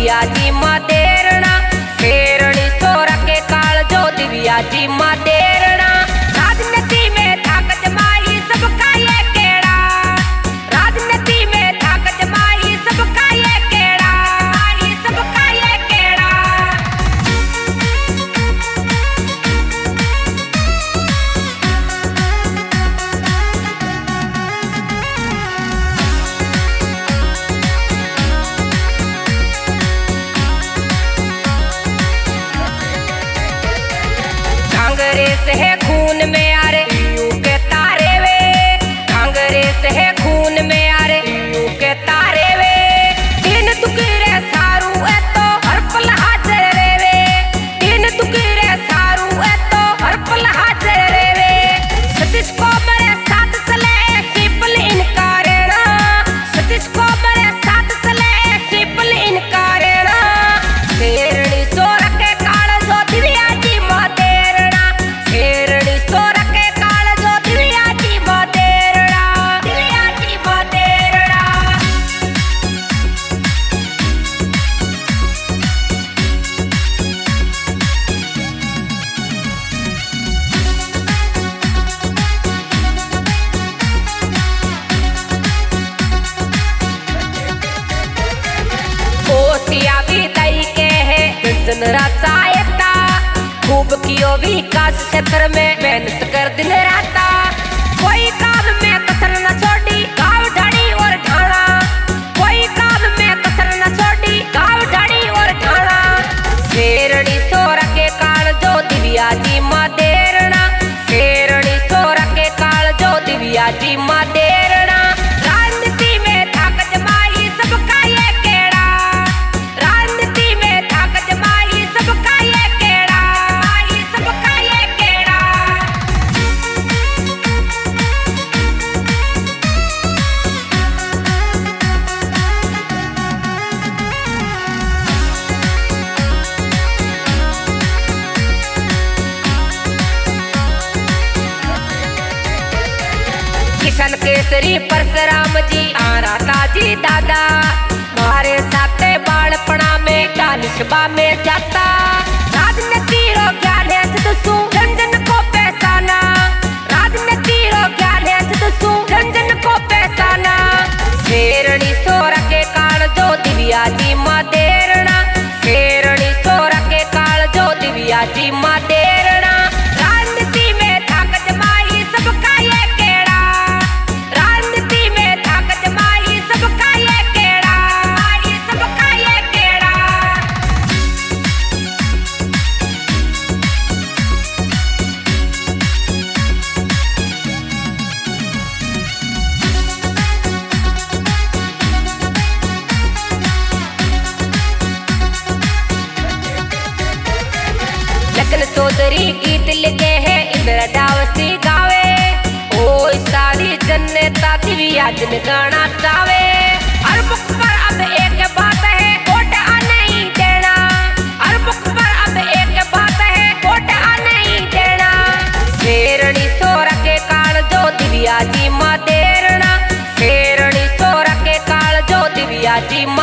दिव्या जी माँ देरना, शेरणी सोर के काल जो दिव्या जी माँ देरना। राजनीति में थाक जमाई सबका ये केड़ा, राजनीति में थाक जमाई सबका ये केड़ा, सबका ये केड़ा। कांग्रेस है खून में यारे यू के तारे वे, कांग्रेस है खून में यारे यू के तारे वे। दिन दुखरे सारू है तो हर पल हाजिर रे वे, दिन दुखरे सारू है तो हर पल हाजिर रे वे। सतीश को मेरे साथ चले सिंपल इनकारेना, सतीश को मेरे साथ चले सिंपल इनकारेना। शेरणी सोर के काल जो दिव्या जी माँ देरना, शेरणी सोर के काल जो दिव्या जी माँ देरना, दिव्या जी माँ देरना। कोसिया भी दई के है जन राचायता, खूब कियो विकास क्षेत्र में मेहनत कर दिन राता। कोई काम में कसर न छोड़ी गाँव ढाणी और ढाणा, कोई काम में कसर न छोड़ी गाँव ढाणी और ढाणा। शेरणी सोर के काल जो दिव्या जी माँ देरना, शेरणी सोर के काल जो दिव्या जी माँ देरना। राजनीति में थाक जमाई सबका ये केड़ा, राजनीति में थाक जमाई सबका ये केड़ा, सबका ये केड़ा। किशन केसरी परशुराम जी आराता जी दादा, मारे साथे बालपणा में कालिशबा में जाता। राजनीति रो ज्ञान है जदसू रंजन को पैसाना, राजनीति रो ज्ञान है जदसू रंजन को पैसाना। शेरणी सोर के काल जो दिव्या जी माँ देरना, शेरणी सोर के काल जो दिव्या जी माँ देरना। राजनीति में थाक जमाई सबका ये केड़ा, राजनीति में थाक जमाई सबका ये केड़ा, सबका ये केड़ा। लखन चौधरी गीत लिखे हैं इंद्र डावसी गावे, ओ सारी जनता दिव्या जन गाना चावे। हर मुख पर अब एक बात है वोट आ नहीं देना, हर मुख पर अब एक बात है वोट आ नहीं देना। शेरणी सोर के काल जो दिव्या जी माँ देरना, शेरणी सोर के काल जो दिव्या जी माँ